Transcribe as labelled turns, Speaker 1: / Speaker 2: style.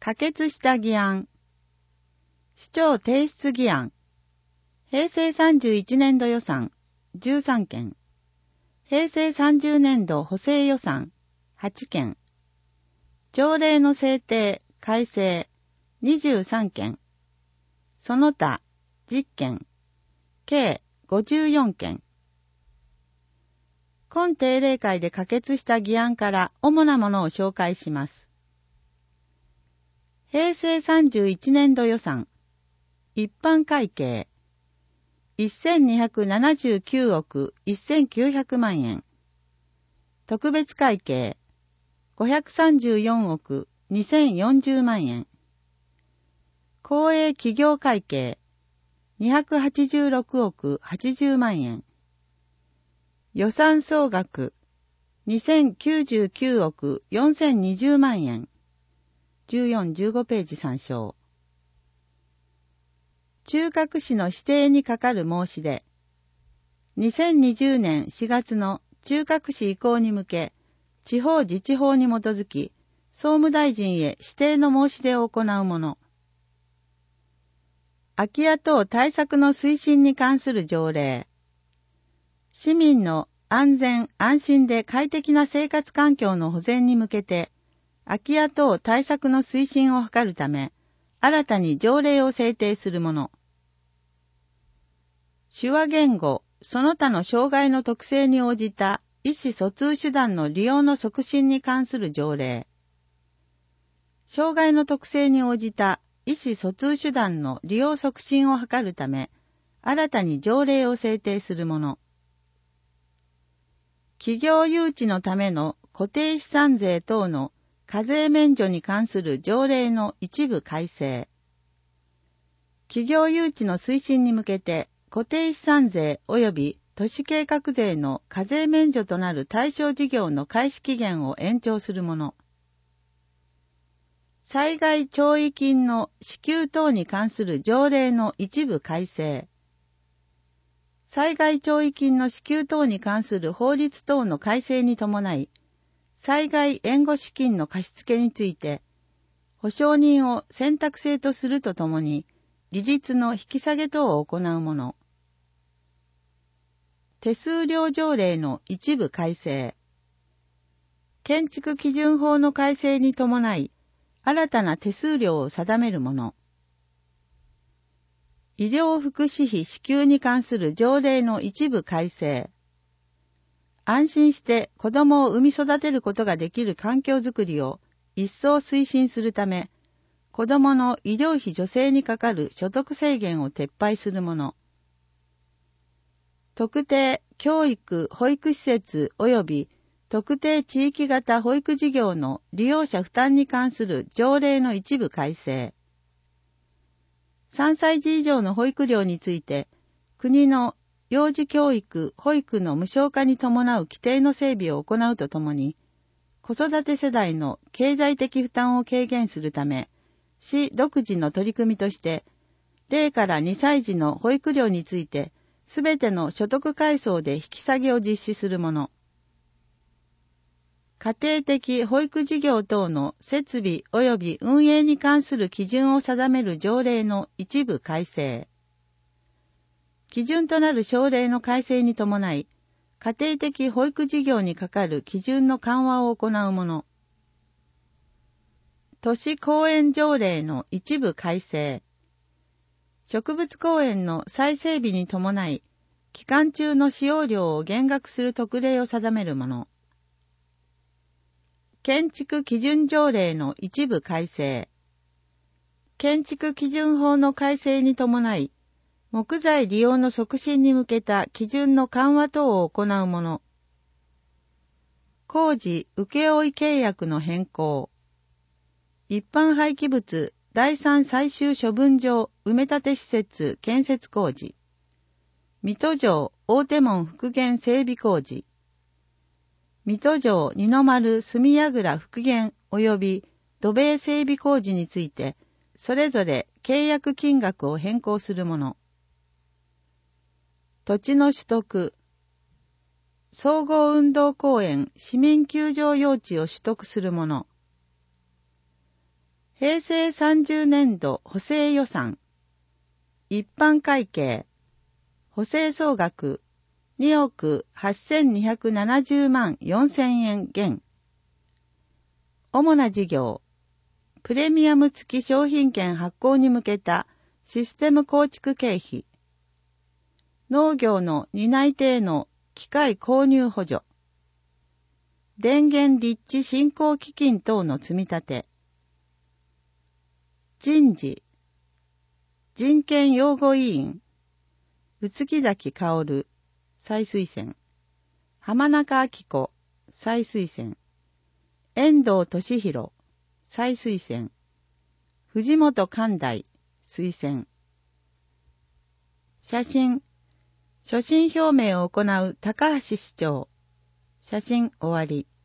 Speaker 1: 可決した議案。市長提出議案。平成31年度予算13件。平成30年度補正予算8件。条例の制定、改正23件。その他10件。計54件。今定例会で可決した議案から主なものを紹介します。平成31年度予算。一般会計。1279億1900万円。特別会計。534億2040万円。公営企業会計。286億80万円。予算総額2099億4020万円。14、15ページ参照。中核市の指定にかかる申し出。2020年4月の中核市移行に向け、地方自治法に基づき、総務大臣へ指定の申し出を行うもの。空き家等対策の推進に関する条例。市民の安全・安心で快適な生活環境の保全に向けて、空き家等対策の推進を図るため、新たに条例を制定するもの。手話言語、その他の障害の特性に応じた意思疎通手段の利用の促進に関する条例。障害の特性に応じた意思疎通手段の利用促進を図るため、新たに条例を制定するもの。企業誘致のための固定資産税等の課税免除に関する条例の一部改正。企業誘致の推進に向けて固定資産税及び都市計画税の課税免除となる対象事業の開始期限を延長するもの。災害弔慰金の支給等に関する条例の一部改正。災害弔慰金の支給等に関する法律等の改正に伴い、災害援護資金の貸付について、保証人を選択制とするとともに、利率の引き下げ等を行うもの。手数料条例の一部改正。建築基準法の改正に伴い、新たな手数料を定めるもの。医療福祉費支給に関する条例の一部改正。安心して子供を産み育てることができる環境づくりを一層推進するため、子供の医療費助成にかかる所得制限を撤廃するもの。特定教育・保育施設及び特定地域型保育事業の利用者負担に関する条例の一部改正。3歳児以上の保育料について、国の幼児教育・保育の無償化に伴う規定の整備を行うとともに、子育て世代の経済的負担を軽減するため、市独自の取り組みとして、0から2歳児の保育料について、すべての所得階層で引き下げを実施するもの。家庭的保育事業等の設備及び運営に関する基準を定める条例の一部改正。基準となる省令の改正に伴い、家庭的保育事業にかかる基準の緩和を行うもの。都市公園条例の一部改正。植物公園の再整備に伴い、期間中の使用料を減額する特例を定めるもの。建築基準条例の一部改正。建築基準法の改正に伴い、木材利用の促進に向けた基準の緩和等を行うもの。工事請負契約の変更。一般廃棄物第三最終処分場埋め立て施設建設工事。水戸城大手門復元整備工事。水戸城二の丸隅櫓復元及び土塀整備工事について、それぞれ契約金額を変更するもの。土地の取得。総合運動公園市民球場用地を取得するもの。 平成30年度補正予算。一般会計。補正総額2億8270万4000円減。主な事業。プレミアム付き商品券発行に向けたシステム構築経費。農業の担い手への機械購入補助。電源立地振興基金等の積み立て。人事。人権擁護委員。宇津木崎薫、再推薦。浜中明子、再推薦。遠藤俊弘、再推薦。藤本寛大、推薦。写真。所信表明を行う高橋市長。写真終わり。